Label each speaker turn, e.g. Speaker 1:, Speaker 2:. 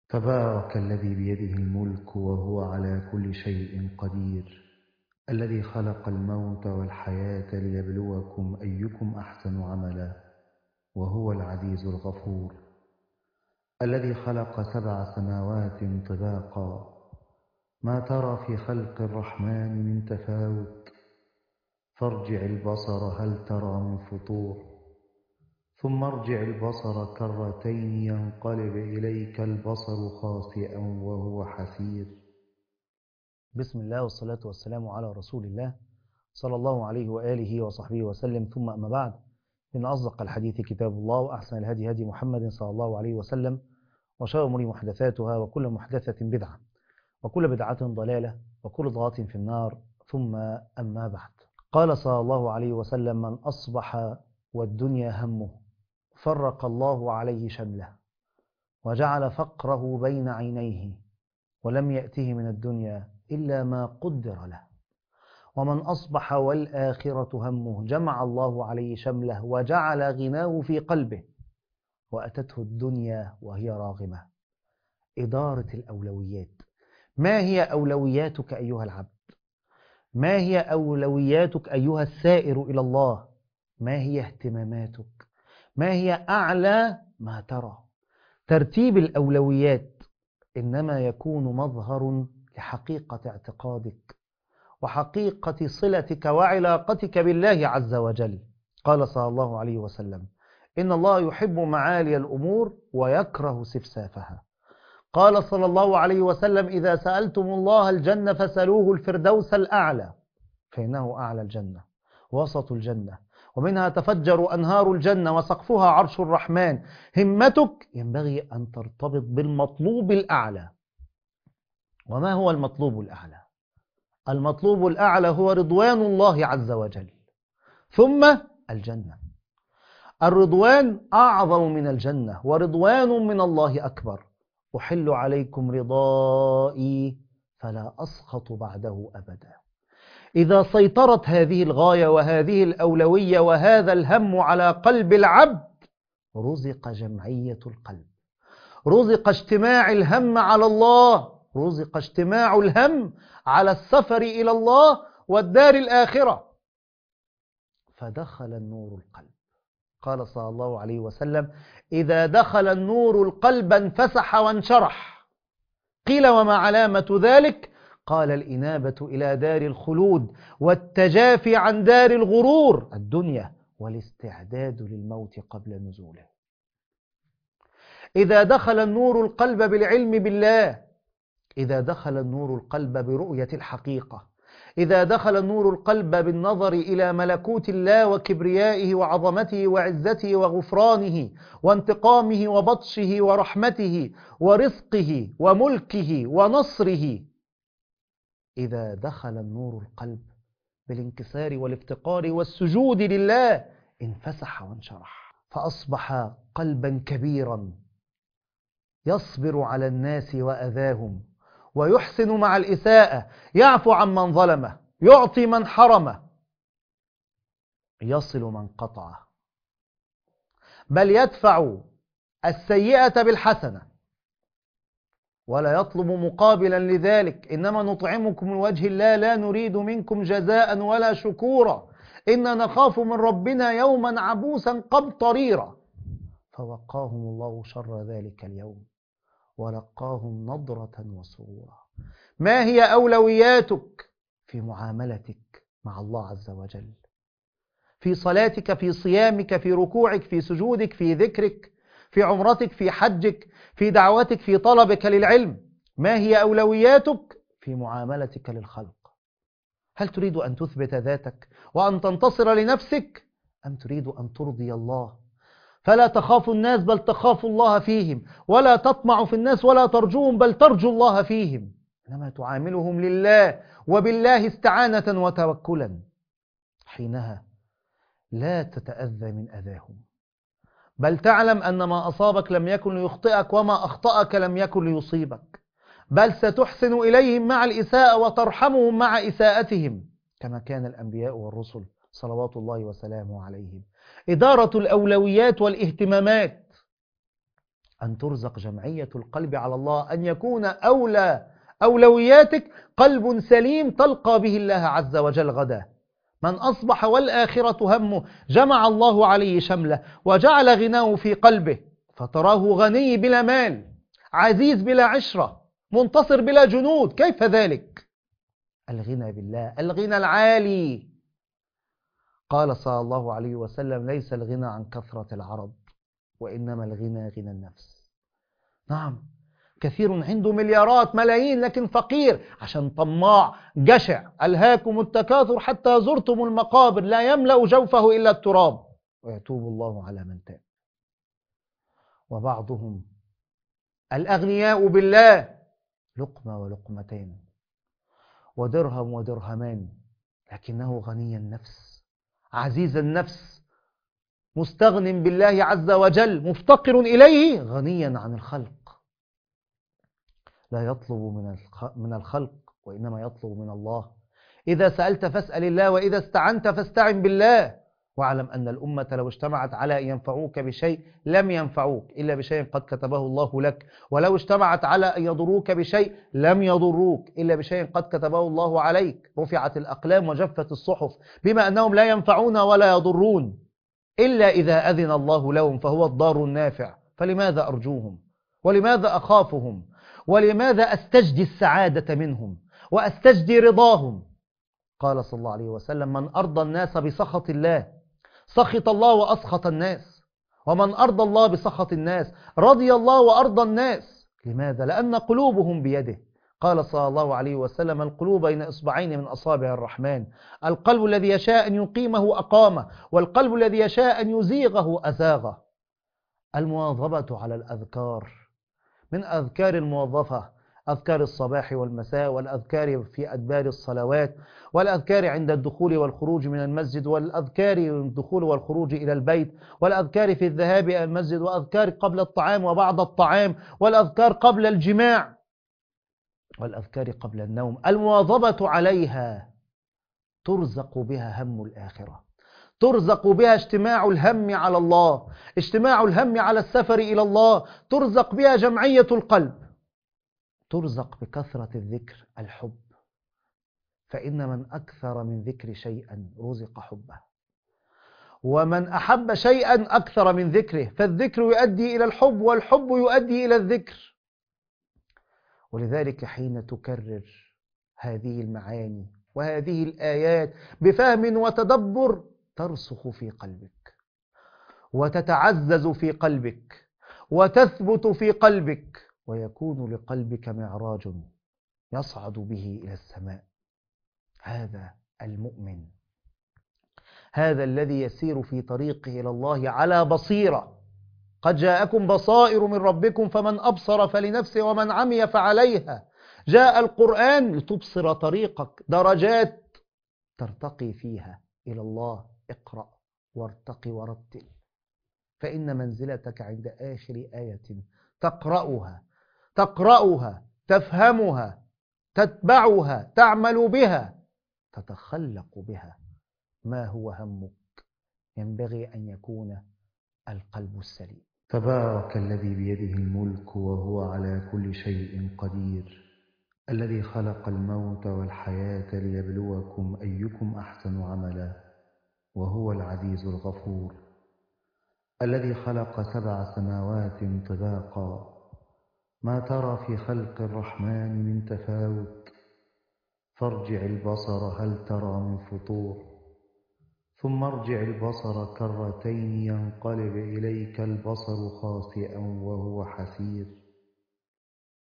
Speaker 1: تبارك الذي بيده الملك وهو على كل شيء قدير، الذي خلق الموت والحياة ليبلوكم أيكم أحسن عملا، وهو العزيز الغفور، الذي خلق 7 سماوات طباقا، ما ترى في خلق الرحمن من تفاوت، فارجع البصر هل ترى من فطور، ثم ارجع البصر كرتين ينقلب إليك البصر خاسئا وهو حسير.
Speaker 2: بسم الله والصلاة والسلام على رسول الله صلى الله عليه وآله وصحبه وسلم، ثم أما بعد، إن أصدق الحديث كتاب الله، وأحسن الهدي هدي محمد صلى الله عليه وسلم، وشر الأمور محدثاتها، وكل محدثة بدعة، وكل بدعة ضلالة، وكل ضلالة في النار، ثم أما بعد. قال صلى الله عليه وسلم: من أصبح والدنيا همه فرق الله عليه شمله، وجعل فقره بين عينيه، ولم يأته من الدنيا إلا ما قدر له. ومن أصبح والآخرة همه جمع الله عليه شمله، وجعل غناه في قلبه، وأتته الدنيا وهي راغمة. إدارة الأولويات. ما هي أولوياتك أيها العبد؟ ما هي أولوياتك أيها السائر إلى الله؟ ما هي اهتماماتك؟ ما هي أعلى ما ترى؟ ترتيب الأولويات إنما يكون مظهر لحقيقة اعتقادك وحقيقة صلتك وعلاقتك بالله عز وجل. قال صلى الله عليه وسلم: إن الله يحب معالي الأمور ويكره سفسافها. قال صلى الله عليه وسلم: إذا سألتم الله الجنة فسألوه الفردوس الأعلى، فإنه أعلى الجنة وسط الجنة، ومنها تفجر أنهار الجنة، وسقفها عرش الرحمن. همتك ينبغي أن ترتبط بالمطلوب الأعلى. وما هو المطلوب الأعلى؟ المطلوب الأعلى هو رضوان الله عز وجل، ثم الجنة. الرضوان أعظم من الجنة، ورضوان من الله أكبر. أحل عليكم رضائي فلا أسخط بعده أبدا. إذا سيطرت هذه الغاية وهذه الأولوية وهذا الهم على قلب العبد، رزق جمعية القلب، رزق اجتماع الهم على الله، رزق اجتماع الهم على السفر إلى الله والدار الآخرة، فدخل النور القلب. قال صلى الله عليه وسلم: إذا دخل النور القلب انفسح وانشرح. قيل: وما علامة ذلك؟ قال: الإنابة إلى دار الخلود، والتجافي عن دار الغرور الدنيا، والاستعداد للموت قبل نزوله. إذا دخل النور القلب بالعلم بالله، إذا دخل النور القلب برؤية الحقيقة، إذا دخل النور القلب بالنظر إلى ملكوت الله وكبريائه وعظمته وعزته وغفرانه وانتقامه وبطشه ورحمته ورزقه وملكه ونصره، إذا دخل النور القلب بالانكسار والافتقار والسجود لله، انفسح وانشرح، فأصبح قلبا كبيرا يصبر على الناس وأذاهم، ويحسن مع الإساءة، يعفو عن من ظلمه، يعطي من حرمه، يصل من قطعه، بل يدفع السيئة بالحسنة، ولا يطلب مقابلا لذلك. إنما نطعمكم لوجه الله لا نريد منكم جزاء ولا شكورا، إنا نخاف من ربنا يوما عبوسا قمطريرا. فوقاهم الله شر ذلك اليوم ولقاهم نضرة وسرورا. ما هي أولوياتك في معاملتك مع الله عز وجل؟ في صلاتك، في صيامك، في ركوعك، في سجودك، في ذكرك، في عمرتك، في حجك، في دعوتك، في طلبك للعلم. ما هي أولوياتك في معاملتك للخلق؟ هل تريد أن تثبت ذاتك وأن تنتصر لنفسك، أم تريد أن ترضي الله؟ فلا تخاف الناس بل تخاف الله فيهم، ولا تطمع في الناس ولا ترجوهم بل ترجو الله فيهم، إنما تعاملهم لله وبالله استعانة وتوكلا. حينها لا تتأذى من أذاهم، بل تعلم أن ما أصابك لم يكن ليخطئك، وما أخطأك لم يكن ليصيبك، بل ستحسن إليهم مع الإساءة وترحمهم مع إساءتهم، كما كان الأنبياء والرسل صلوات الله وسلامه عليهم. إدارة الأولويات والاهتمامات. أن ترزق جمعية القلب على الله، أن يكون أولوياتك قلب سليم تلقى به الله عز وجل غدا. من أصبح والآخرة همه جمع الله عليه شمله وجعل غناه في قلبه، فتراه غني بلا مال، عزيز بلا عشرة، منتصر بلا جنود. كيف ذلك؟ الغنى بالله، الغنى العالي. قال صلى الله عليه وسلم: ليس الغنى عن كثرة العرب، وإنما الغنى غنى النفس. نعم، كثير عنده مليارات ملايين لكن فقير عشان طماع جشع. ألهاكم التكاثر حتى زرتم المقابر، لا يملأ جوفه إلا التراب، ويتوب الله على من تاب. وبعضهم الأغنياء بالله لقمة ولقمتين ودرهم ودرهمان، لكنه غني النفس، عزيز النفس، مستغن بالله عز وجل، مفتقر إليه، غنيا عن الخلق. لا يطلب من الخلق، وإنما يطلب من الله. إذا سألت فاسأل الله، وإذا استعنت فاستعن بالله. واعلم أن الأمة لو اجتمعت على أن ينفعوك بشيء لم ينفعوك إلا بشيء قد كتبه الله لك، ولو اجتمعت على أن يضروك بشيء لم يضروك إلا بشيء قد كتبه الله عليك. رفعت الأقلام وجفت الصحف، بما أنهم لا ينفعون ولا يضرون إلا إذا أذن الله لهم، فهو الضار النافع. فلماذا أرجوهم؟ ولماذا أخافهم؟ ولماذا أستجدي السعادة منهم وأستجدي رضاهم؟ قال صلى الله عليه وسلم: من أرضى الناس بسخط الله سخط الله وأسخط الناس، ومن أرضى الله بسخط الناس رضي الله وأرضى الناس. لماذا؟ لأن قلوبهم بيده. قال صلى الله عليه وسلم: القلوب بين إصبعين من أصابع الرحمن، القلب الذي يشاء أن يقيمه أقامه، والقلب الذي يشاء أن يزيغه أزاغه. المواظبة على الأذكار، من أذكار الموظفة أذكار الصباح والمساء، والأذكار في أدبار الصلوات، والأذكار عند الدخول والخروج من المسجد، والأذكار الدخول والخروج إلى البيت، والأذكار في الذهاب إلى المسجد، وأذكار قبل الطعام وبعد الطعام، والأذكار قبل الجماع، والأذكار قبل النوم. المواظبة عليها ترزق بها هم الآخرة، ترزق بها اجتماع الهم على الله، اجتماع الهم على السفر إلى الله، ترزق بها جمعية القلب، ترزق بكثرة الذكر الحب. فإن من أكثر من ذكر شيئا رزق حبه، ومن أحب شيئا أكثر من ذكره، فالذكر يؤدي إلى الحب، والحب يؤدي إلى الذكر. ولذلك حين تكرر هذه المعاني وهذه الآيات بفهم وتدبر ترسخ في قلبك، وتتعزز في قلبك، وتثبت في قلبك، ويكون لقلبك معراج يصعد به إلى السماء. هذا المؤمن، هذا الذي يسير في طريقه إلى الله على بصيرة. قد جاءكم بصائر من ربكم فمن أبصر فلنفسه ومن عمي فعليها. جاء القرآن لتبصر طريقك، درجات ترتقي فيها إلى الله. اقرأ وارتقي ورتل، فإن منزلتك عند آخر آية تقرأها تفهمها تتبعها تعمل بها تتخلق بها. ما هو همك؟ ينبغي أن يكون القلب السليم.
Speaker 1: تبارك الذي بيده الملك وهو على كل شيء قدير، الذي خلق الموت والحياة ليبلوكم أيكم أحسن عملا، وهو العزيز الغفور، الذي خلق 7 سماوات طباقا، ما ترى في خلق الرحمن من تفاوت، فارجع البصر هل ترى من فطور، ثم ارجع البصر كرتين ينقلب إليك البصر خاسئا وهو حسير،